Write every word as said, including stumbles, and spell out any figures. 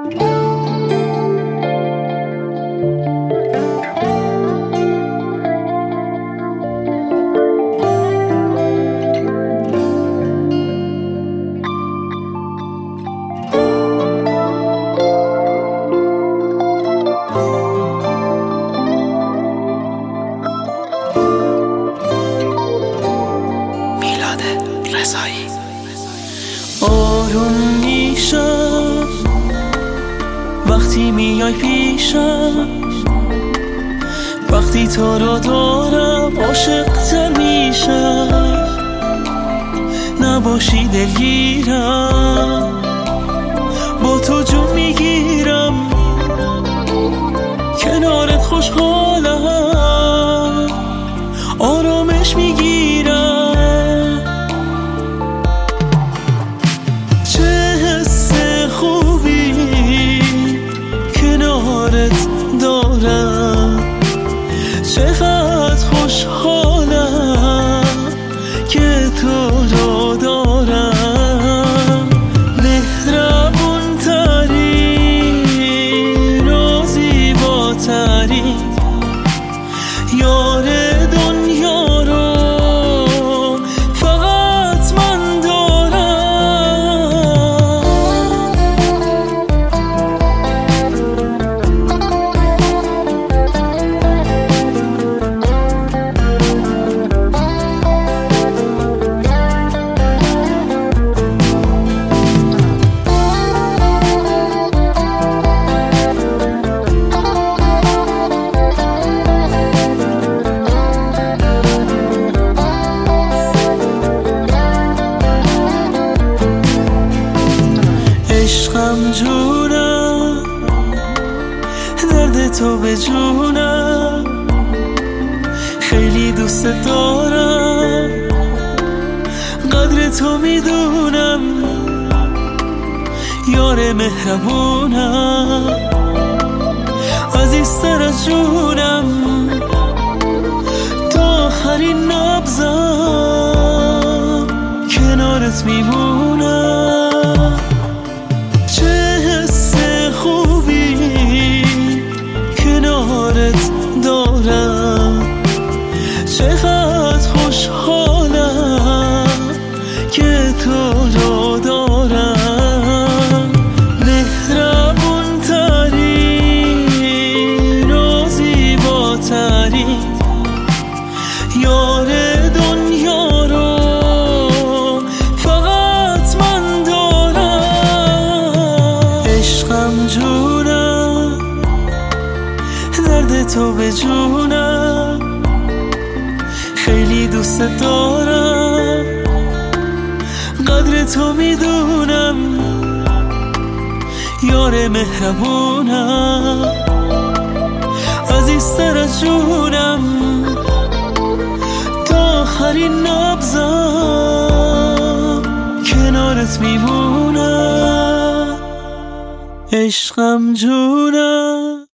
آروم میشم وقتی میای پیشم، وقتی تو رو دارم عاشق‌تر میشم. نباشی دلگیرم، با تو جون میگیرم، کنارت خوشحالم، آرامش میگیرم. چه حس خوبی کنارت دارم، چقدر خوشحالم که تو رو دارم. مهربون ترین و زیباترین یار دنیا رو فقط من دارم. عشقم جونم، درد تو به جونم، خیلی دوست دارم، قدر تو میدونم، یار مهربونم، عزیزتر از جونم، تا آخرین نبضم کنارت میمونم. دارم چقدر خوشحالم که تو رو دارم. مهربون ترین و زیباترین یار دنیا رو فقط من دارم. عشقم جونم، درد تو به جونم، خیلی دوست دارم، قدر تو میدونم، یار مهربونم، عزیزتر از جونم، تا آخرین نبضم کنارت میمونم. عشقم جونم.